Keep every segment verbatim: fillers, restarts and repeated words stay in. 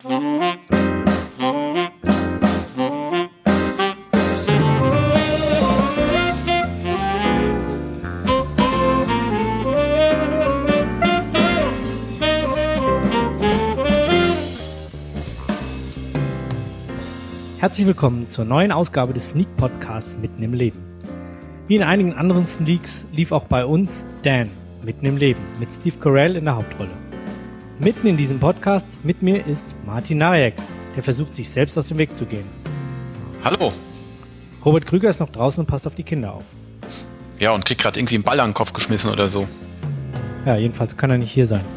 Herzlich willkommen zur neuen Ausgabe des Sneak Podcasts Mitten im Leben. Wie in einigen anderen Sneaks lief auch bei uns Dan Mitten im Leben mit Steve Carell in der Hauptrolle. Mitten in diesem Podcast mit mir ist Martin Narek, der versucht, sich selbst aus dem Weg zu gehen. Hallo. Robert Krüger ist noch draußen und passt auf die Kinder auf. Ja, und kriegt gerade irgendwie einen Ball an den Kopf geschmissen oder so. Ja, jedenfalls kann er nicht hier sein.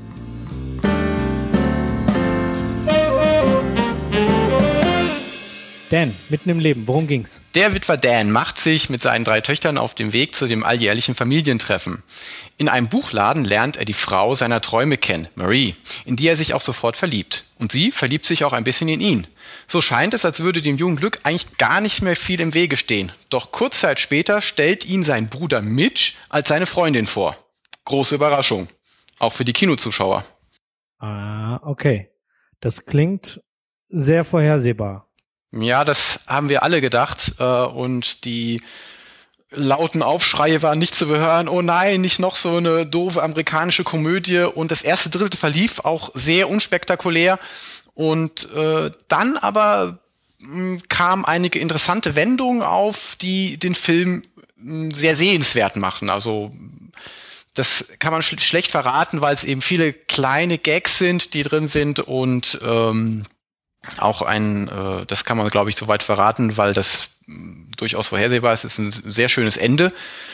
Dan, mitten im Leben, worum ging's? Der Witwer Dan macht sich mit seinen drei Töchtern auf dem Weg zu dem alljährlichen Familientreffen. In einem Buchladen lernt er die Frau seiner Träume kennen, Marie, in die er sich auch sofort verliebt. Und sie verliebt sich auch ein bisschen in ihn. So scheint es, als würde dem jungen Glück eigentlich gar nicht mehr viel im Wege stehen. Doch kurz Zeit später stellt ihn sein Bruder Mitch als seine Freundin vor. Große Überraschung. Auch für die Kinozuschauer. Ah, okay. Das klingt sehr vorhersehbar. Ja, das haben wir alle gedacht äh, und die lauten Aufschreie waren nicht zu hören. Oh nein, nicht noch so eine doofe amerikanische Komödie. Und das erste Drittel verlief auch sehr unspektakulär. Und äh, dann aber mh, kamen einige interessante Wendungen auf, die den Film mh, sehr sehenswert machen. Also das kann man sch- schlecht verraten, weil es eben viele kleine Gags sind, die drin sind und ähm, auch ein, äh, das kann man, glaube ich, soweit verraten, weil das mh, durchaus vorhersehbar ist. Es ist ein sehr schönes Ende.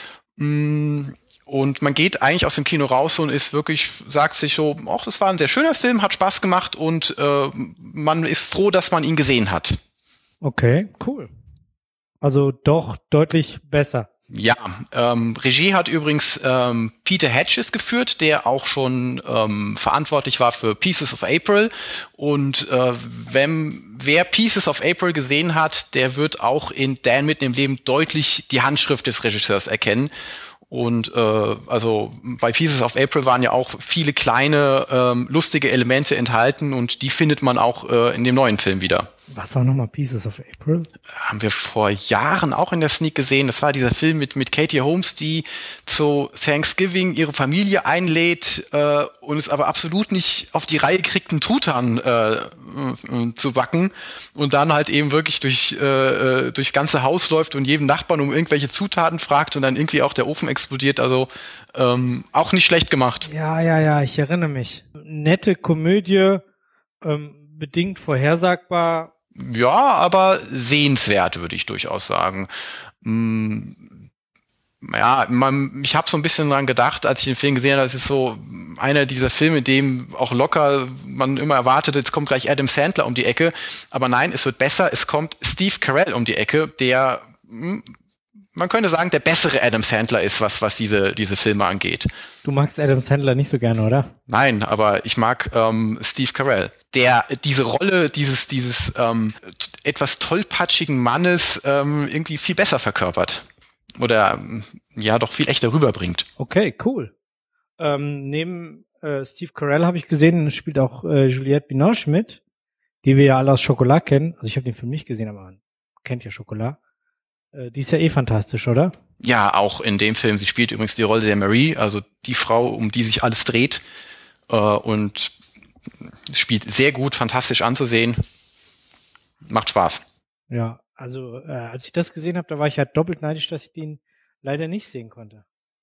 Mm, und man geht eigentlich aus dem Kino raus und ist wirklich, sagt sich so, ach, das war ein sehr schöner Film, hat Spaß gemacht und äh, man ist froh, dass man ihn gesehen hat. Okay, cool. Also doch deutlich besser. Ja, ähm, Regie hat übrigens ähm, Peter Hedges geführt, der auch schon ähm, verantwortlich war für Pieces of April. Und äh, wenn, wer Pieces of April gesehen hat, der wird auch in Dan Mitten im Leben deutlich die Handschrift des Regisseurs erkennen. Und äh, also bei Pieces of April waren ja auch viele kleine ähm, lustige Elemente enthalten und die findet man auch äh, in dem neuen Film wieder. Was war nochmal Pieces of April? Haben wir vor Jahren auch in der Sneak gesehen. Das war dieser Film mit mit Katie Holmes, die zu Thanksgiving ihre Familie einlädt äh, und es aber absolut nicht auf die Reihe kriegt, einen Truthahn äh, äh, zu backen und dann halt eben wirklich durch äh, durchs ganze Haus läuft und jedem Nachbarn um irgendwelche Zutaten fragt und dann irgendwie auch der Ofen explodiert. Also ähm, auch nicht schlecht gemacht. Ja, ja, ja, ich erinnere mich. Nette Komödie, ähm, bedingt vorhersagbar. Ja, aber sehenswert, würde ich durchaus sagen. Mm, ja, man, ich habe so ein bisschen dran gedacht, als ich den Film gesehen habe, das ist so einer dieser Filme, in dem auch locker man immer erwartet, jetzt kommt gleich Adam Sandler um die Ecke. Aber nein, es wird besser, es kommt Steve Carell um die Ecke, der, man könnte sagen, der bessere Adam Sandler ist, was was diese diese Filme angeht. Du magst Adam Sandler nicht so gerne, oder? Nein, aber ich mag ähm, Steve Carell, der diese Rolle dieses dieses ähm, t- etwas tollpatschigen Mannes ähm, irgendwie viel besser verkörpert oder ähm, ja doch viel echter rüberbringt. Okay, cool. Ähm, neben äh, Steve Carell habe ich gesehen, spielt auch äh, Juliette Binoche mit, die wir ja alle aus Chocolat kennen. Also ich habe den Film nicht gesehen, aber man kennt ja Chocolat. Äh, die ist ja eh fantastisch, oder? Ja, auch in dem Film. Sie spielt übrigens die Rolle der Marie, also die Frau, um die sich alles dreht, äh, und spielt sehr gut, fantastisch anzusehen. Macht Spaß. Ja, also äh, als ich das gesehen habe, da war ich halt doppelt neidisch, dass ich den leider nicht sehen konnte.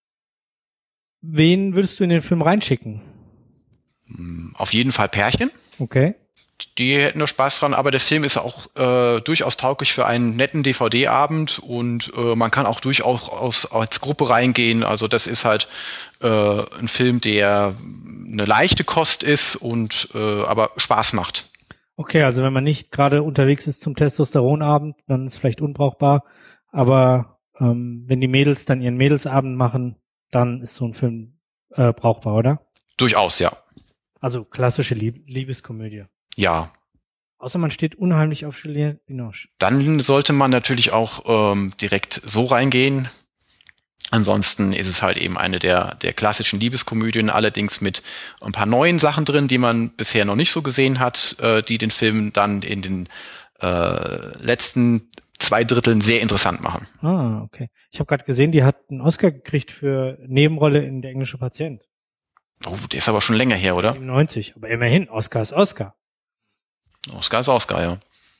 Wen würdest du in den Film reinschicken? Auf jeden Fall Pärchen. Okay. Die hätten nur Spaß dran, aber der Film ist auch äh, durchaus tauglich für einen netten D V D-Abend und äh, man kann auch durchaus aus, als Gruppe reingehen. Also das ist halt äh, ein Film, der eine leichte Kost ist und äh, aber Spaß macht. Okay, also wenn man nicht gerade unterwegs ist zum Testosteronabend, dann ist es vielleicht unbrauchbar. Aber ähm, wenn die Mädels dann ihren Mädelsabend machen, dann ist so ein Film äh, brauchbar, oder? Durchaus, ja. Also klassische Lieb- Liebeskomödie. Ja. Außer man steht unheimlich auf Juliette Binoche. Dann sollte man natürlich auch ähm, direkt so reingehen. Ansonsten ist es halt eben eine der, der klassischen Liebeskomödien, allerdings mit ein paar neuen Sachen drin, die man bisher noch nicht so gesehen hat, äh, die den Film dann in den äh, letzten zwei Dritteln sehr interessant machen. Ah, okay. Ich habe gerade gesehen, die hat einen Oscar gekriegt für Nebenrolle in Der englische Patient. Oh, der ist aber schon länger her, oder? siebenundneunzig, aber immerhin, Oscar ist Oscar. Oscar ist Oscar, ja.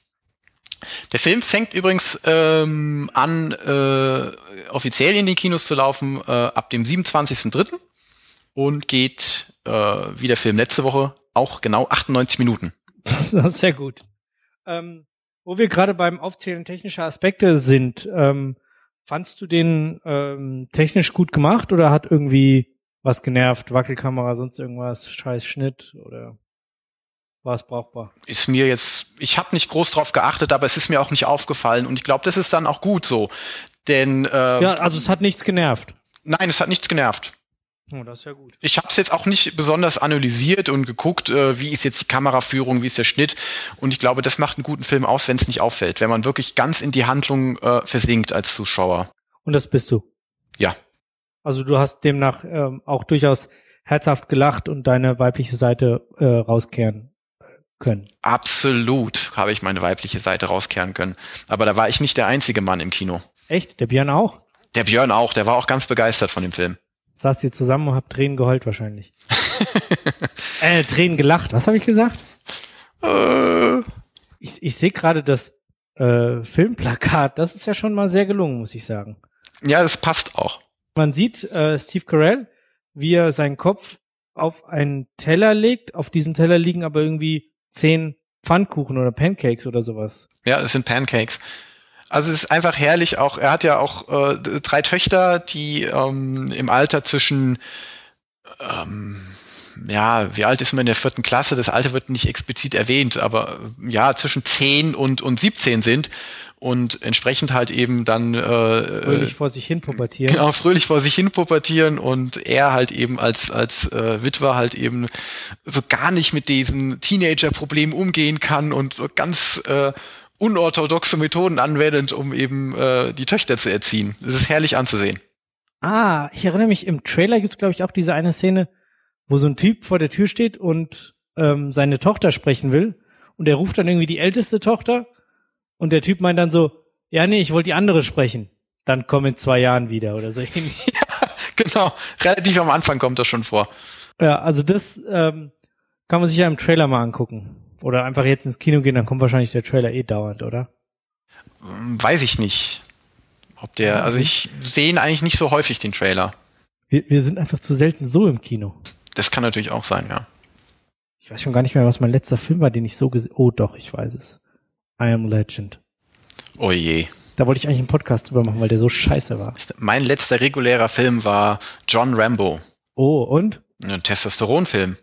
Der Film fängt übrigens ähm, an, äh, offiziell in die Kinos zu laufen, äh, ab dem siebenundzwanzigsten dritten und geht, äh, wie der Film letzte Woche, auch genau achtundneunzig Minuten. Das ist sehr gut. Ähm, wo wir gerade beim Aufzählen technischer Aspekte sind, ähm, fandst du den ähm, technisch gut gemacht oder hat irgendwie was genervt? Wackelkamera, sonst irgendwas, scheiß Schnitt oder war es brauchbar? Ist mir jetzt, ich habe nicht groß drauf geachtet, aber es ist mir auch nicht aufgefallen und ich glaube, das ist dann auch gut so. Denn äh, ja, also es hat nichts genervt. Nein, es hat nichts genervt. Oh, das ist ja gut. Ich habe es jetzt auch nicht besonders analysiert und geguckt, äh, wie ist jetzt die Kameraführung, wie ist der Schnitt. Und ich glaube, das macht einen guten Film aus, wenn es nicht auffällt, wenn man wirklich ganz in die Handlung äh, versinkt als Zuschauer. Und das bist du? Ja. Also du hast demnach ähm, auch durchaus herzhaft gelacht und deine weibliche Seite äh, rauskehren können. Absolut habe ich meine weibliche Seite rauskehren können. Aber da war ich nicht der einzige Mann im Kino. Echt? Der Björn auch? Der Björn auch, der war auch ganz begeistert von dem Film. Saßt ihr zusammen und habt Tränen geheult wahrscheinlich. äh, Tränen gelacht. Was habe ich gesagt? Äh. Ich, ich sehe gerade das äh, Filmplakat. Das ist ja schon mal sehr gelungen, muss ich sagen. Ja, das passt auch. Man sieht äh, Steve Carell, wie er seinen Kopf auf einen Teller legt. Auf diesem Teller liegen aber irgendwie zehn Pfannkuchen oder Pancakes oder sowas. Ja, es sind Pancakes. Also es ist einfach herrlich auch, er hat ja auch äh, drei Töchter, die ähm, im Alter zwischen, ähm, ja, wie alt ist man in der vierten Klasse? Das Alter wird nicht explizit erwähnt, aber ja, zwischen zehn und, und siebzehn sind und entsprechend halt eben dann äh, fröhlich vor sich hin pubertieren. Genau, fröhlich vor sich hin pubertieren und er halt eben als als äh, Witwer halt eben so gar nicht mit diesem Teenager-Problem umgehen kann und ganz äh, unorthodoxe Methoden anwendet, um eben äh, die Töchter zu erziehen. Das ist herrlich anzusehen. Ah, ich erinnere mich, im Trailer gibt es, glaube ich, auch diese eine Szene, wo so ein Typ vor der Tür steht und ähm, seine Tochter sprechen will und er ruft dann irgendwie die älteste Tochter und der Typ meint dann so, ja, nee, ich wollte die andere sprechen. Dann komm in zwei Jahren wieder oder so ähnlich. Ja, genau. Relativ am Anfang kommt das schon vor. Ja, also das ähm, kann man sich ja im Trailer mal angucken. Oder einfach jetzt ins Kino gehen, dann kommt wahrscheinlich der Trailer eh dauernd, oder? Weiß ich nicht. Ob der, also ich sehe ihn eigentlich nicht so häufig, den Trailer. Wir, wir sind einfach zu selten so im Kino. Das kann natürlich auch sein, ja. Ich weiß schon gar nicht mehr, was mein letzter Film war, den ich so gesehen... Oh doch, ich weiß es. I Am Legend. Oh je. Da wollte ich eigentlich einen Podcast drüber machen, weil der so scheiße war. Mein letzter regulärer Film war John Rambo. Oh, und? Ein Testosteronfilm.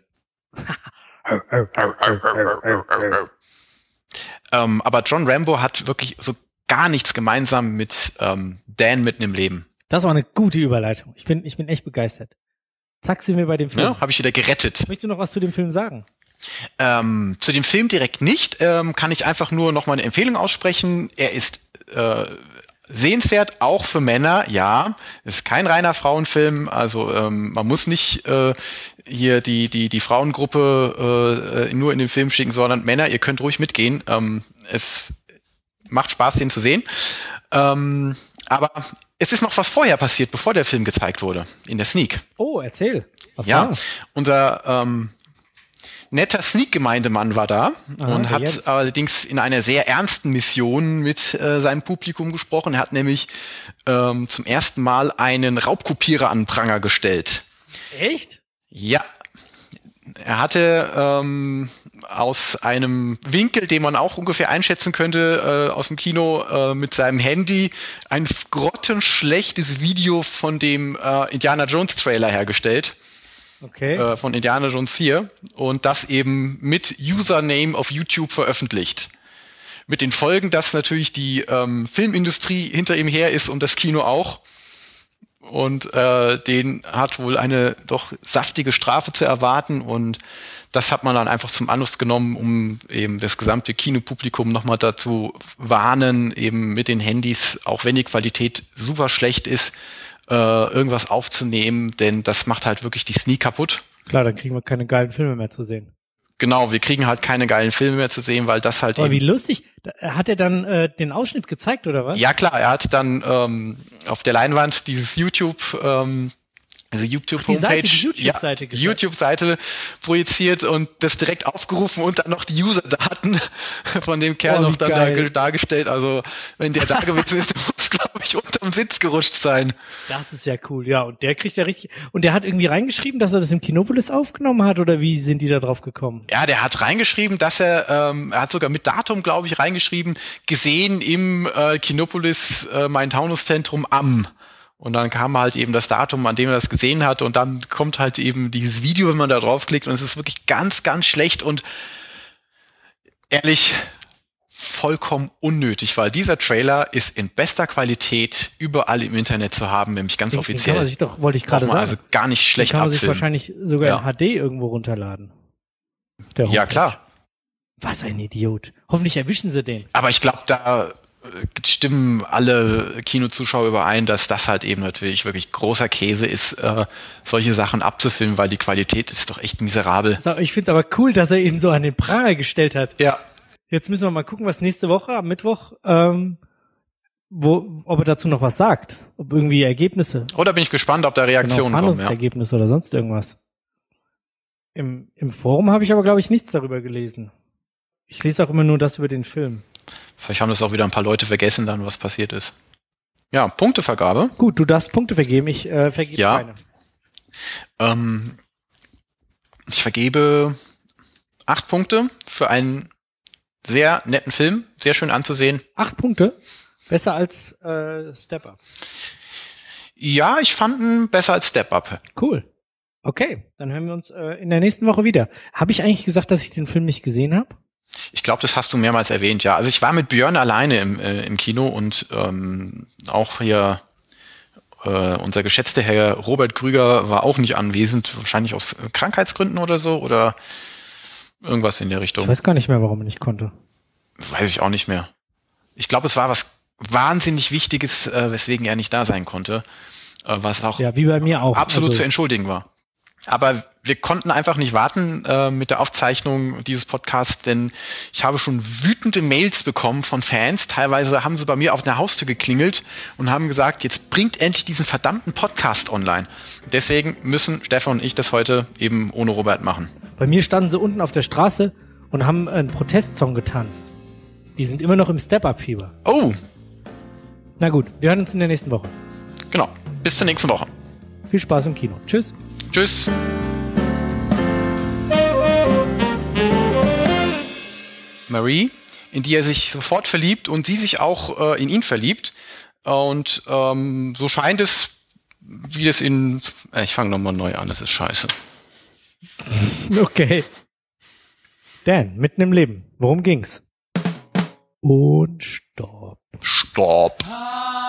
ähm, aber John Rambo hat wirklich so gar nichts gemeinsam mit ähm, Dan mitten im Leben. Das war eine gute Überleitung. Ich bin, ich bin echt begeistert. Zack, sind wir bei dem Film. Ja, habe ich wieder gerettet. Möchtest du noch was zu dem Film sagen? Ähm, zu dem Film direkt nicht. Ähm, kann ich einfach nur noch mal eine Empfehlung aussprechen. Er ist äh, sehenswert, auch für Männer, ja. Ist kein reiner Frauenfilm, also ähm, man muss nicht äh, hier die die die Frauengruppe äh, nur in den Film schicken, sondern Männer, ihr könnt ruhig mitgehen. Ähm, es macht Spaß, den zu sehen. Ähm, aber es ist noch was vorher passiert, bevor der Film gezeigt wurde, in der Sneak. Oh, erzähl. Was ja, war? unser ähm, netter Sneak-Gemeindemann war da Aha, und hat jetzt. allerdings in einer sehr ernsten Mission mit äh, seinem Publikum gesprochen. Er hat nämlich ähm, zum ersten Mal einen Raubkopierer an den Pranger gestellt. Echt? Ja. Er hatte ähm, aus einem Winkel, den man auch ungefähr einschätzen könnte, äh, aus dem Kino äh, mit seinem Handy ein grottenschlechtes Video von dem äh, Indiana Jones Trailer hergestellt. Okay. Äh, von Indiana Jones vier und das eben mit Username auf YouTube veröffentlicht. Mit den Folgen, dass natürlich die ähm, Filmindustrie hinter ihm her ist und das Kino auch. Und äh, den hat wohl eine doch saftige Strafe zu erwarten und das hat man dann einfach zum Anlass genommen, um eben das gesamte Kinopublikum nochmal dazu warnen, eben mit den Handys, auch wenn die Qualität super schlecht ist, äh, irgendwas aufzunehmen, denn das macht halt wirklich die Sneak kaputt. Klar, dann kriegen wir keine geilen Filme mehr zu sehen. Genau, wir kriegen halt keine geilen Filme mehr zu sehen, weil das halt Aber eben... wie lustig. Hat er dann äh, den Ausschnitt gezeigt, oder was? Ja klar, er hat dann ähm, auf der Leinwand dieses YouTube... Ähm, Also YouTube-Homepage, die YouTube-Seite, ja, YouTube-Seite projiziert und das direkt aufgerufen und dann noch die User-Daten von dem Kerl oh, noch dann da, geil. dargestellt. Also wenn der da gewesen ist, der muss, glaube ich, unterm Sitz gerutscht sein. Das ist ja cool, ja. Und der kriegt ja richtig. Und der hat irgendwie reingeschrieben, dass er das im Kinopolis aufgenommen hat, oder wie sind die da drauf gekommen? Ja, der hat reingeschrieben, dass er, ähm, er hat sogar mit Datum, glaube ich, reingeschrieben, gesehen im äh, Kinopolis äh, Main-Taunus-Zentrum am. Und dann kam halt eben das Datum, an dem er das gesehen hat, und dann kommt halt eben dieses Video, wenn man da draufklickt, und es ist wirklich ganz, ganz schlecht und ehrlich vollkommen unnötig, weil dieser Trailer ist in bester Qualität überall im Internet zu haben, nämlich ganz den, offiziell. Den kann man sich doch, wollte ich gerade sagen. Also gar nicht schlecht den kann man abfilmen. sich wahrscheinlich sogar ja. in H D irgendwo runterladen. Ja, klar. Was ein Idiot. Hoffentlich erwischen sie den. Aber ich glaube, da stimmen alle Kinozuschauer überein, dass das halt eben natürlich wirklich großer Käse ist, äh, solche Sachen abzufilmen, weil die Qualität ist doch echt miserabel. Also ich finde es aber cool, dass er ihn so an den Pranger gestellt hat. Ja. Jetzt müssen wir mal gucken, was nächste Woche am Mittwoch, ähm, wo, ob er dazu noch was sagt. Ob irgendwie Ergebnisse. Oder bin ich gespannt, ob da Reaktionen genau, kommen. Ja. Ergebnisse oder sonst irgendwas. Im, im Forum habe ich aber, glaube ich, nichts darüber gelesen. Ich lese auch immer nur das über den Film. Vielleicht haben das auch wieder ein paar Leute vergessen, dann was passiert ist. Ja, Punktevergabe. Gut, du darfst Punkte vergeben, ich äh, vergebe ja. keine. Ähm, ich vergebe acht Punkte für einen sehr netten Film, sehr schön anzusehen. Acht Punkte? Besser als äh, Step Up? Ja, ich fand ihn besser als Step Up. Cool. Okay, dann hören wir uns äh, in der nächsten Woche wieder. Habe ich eigentlich gesagt, dass ich den Film nicht gesehen habe? Ich glaube, das hast du mehrmals erwähnt, ja. Also ich war mit Björn alleine im, äh, im Kino und ähm, auch hier äh, unser geschätzter Herr Robert Krüger war auch nicht anwesend, wahrscheinlich aus Krankheitsgründen oder so oder irgendwas in der Richtung. Ich weiß gar nicht mehr, warum er nicht konnte. Weiß ich auch nicht mehr. Ich glaube, es war was wahnsinnig Wichtiges, äh, weswegen er nicht da sein konnte, äh, was auch, ja, wie bei mir auch absolut also, zu entschuldigen war. Aber wir konnten einfach nicht warten äh, mit der Aufzeichnung dieses Podcasts, denn ich habe schon wütende Mails bekommen von Fans. Teilweise haben sie bei mir auf der Haustür geklingelt und haben gesagt, jetzt bringt endlich diesen verdammten Podcast online. Deswegen müssen Stefan und ich das heute eben ohne Robert machen. Bei mir standen sie unten auf der Straße und haben einen Protestsong getanzt. Die sind immer noch im Step-Up-Fieber. Oh! Na gut, wir hören uns in der nächsten Woche. Genau, bis zur nächsten Woche. Viel Spaß im Kino. Tschüss. Tschüss. Marie, in die er sich sofort verliebt und sie sich auch äh, in ihn verliebt. Und ähm, so scheint es, wie es in... Äh, ich fange nochmal neu an, das ist scheiße. Okay. Dan, mitten im Leben. Worum ging's? Und stopp. Stopp.